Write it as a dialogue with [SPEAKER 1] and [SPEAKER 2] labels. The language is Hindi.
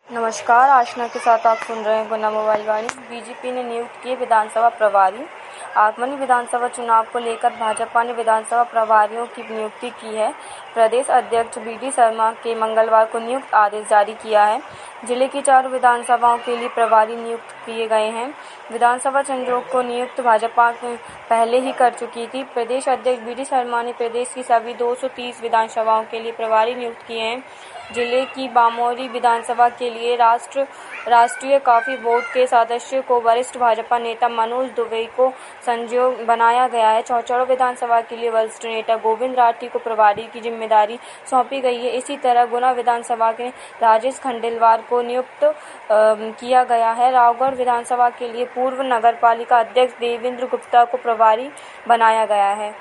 [SPEAKER 1] नमस्कार, आशना के साथ आप सुन रहे हैं गुना मोबाइल वाणी। बीजेपी ने नियुक्त किए विधानसभा प्रभारी। आगमनी विधानसभा चुनाव को लेकर भाजपा ने विधानसभा प्रभारियों की नियुक्ति की है। प्रदेश अध्यक्ष बी.डी. शर्मा के मंगलवार को नियुक्त आदेश जारी किया है। जिले की 4 विधानसभाओं के लिए प्रभारी नियुक्त किए गए हैं। विधानसभा संयोग को नियुक्त भाजपा पहले ही कर चुकी थी। प्रदेश अध्यक्ष बी.डी. शर्मा ने प्रदेश की सभी 230 विधानसभाओं के लिए प्रभारी नियुक्त किए हैं। जिले की बामोरी विधानसभा के लिए राष्ट्रीय कॉफी बोर्ड के सदस्य को वरिष्ठ भाजपा नेता मनोज दुबे को संयोजक बनाया गया है। चौचौड़ा विधानसभा के लिए वरिष्ठ नेता गोविंद राठी को प्रभारी की जिम्मेदारी सौंपी गई है। इसी तरह गुना विधानसभा के राजेश खंडेलवाल को नियुक्त किया गया है। रावगढ़ विधानसभा के लिए पूर्व नगरपालिका अध्यक्ष देवेंद्र गुप्ता को प्रभारी बनाया गया है।